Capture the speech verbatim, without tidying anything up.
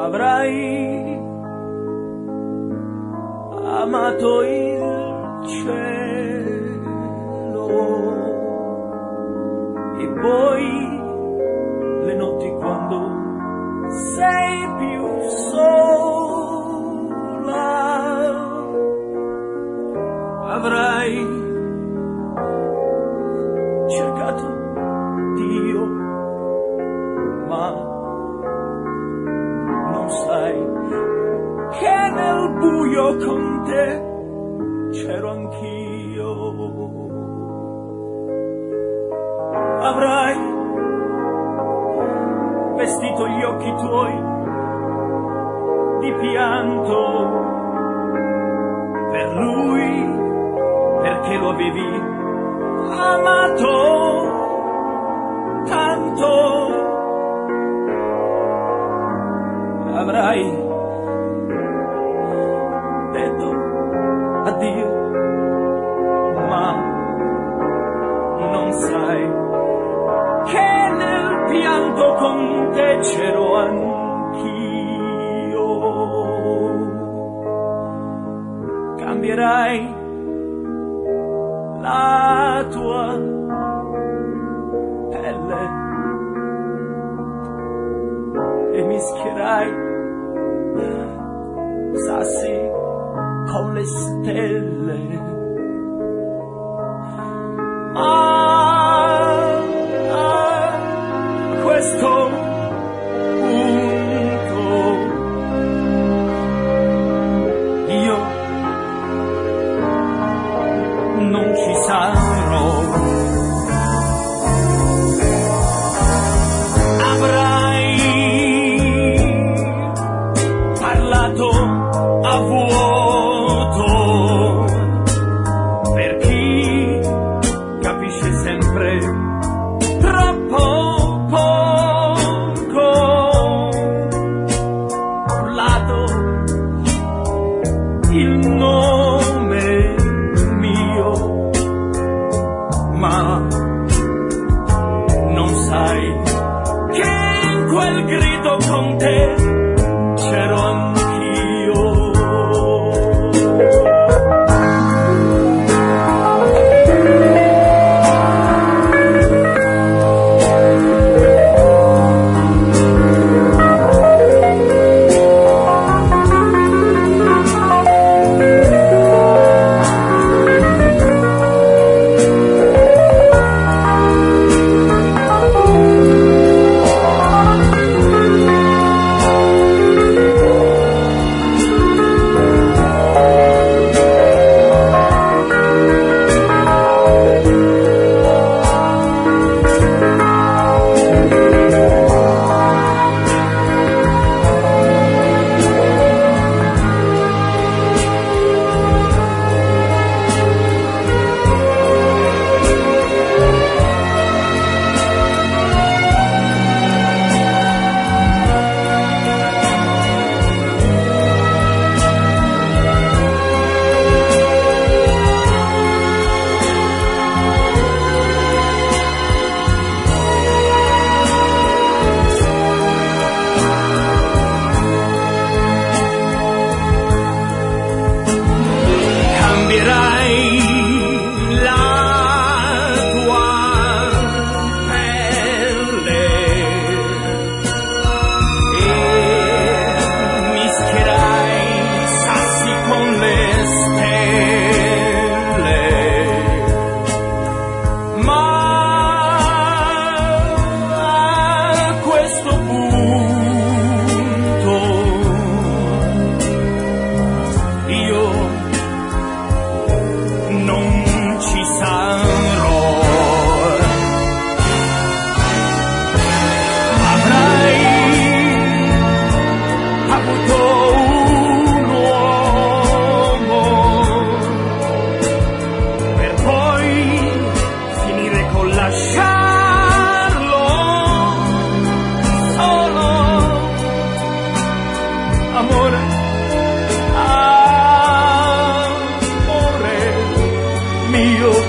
avrai amato il cielo e poi le notti quando sei più sola avrai cercato Dio, ma non sai che nel buio con te c'ero anch'io. Avrai vestito gli occhi tuoi di pianto per lui, perché lo avevi amato tanto. Avrai detto addio, ma non sai che nel pianto con te c'ero anch'io. Cambierai la tua pelle e mischierai sassi con le stelle. Ma a questo punto io non ci sarò. Avrai parlato a vuoto per chi capisce sempre troppo poco. Urlato il nome mio, ma non sai che in quel grido con te c'ero anch'io. Amore, amore mio.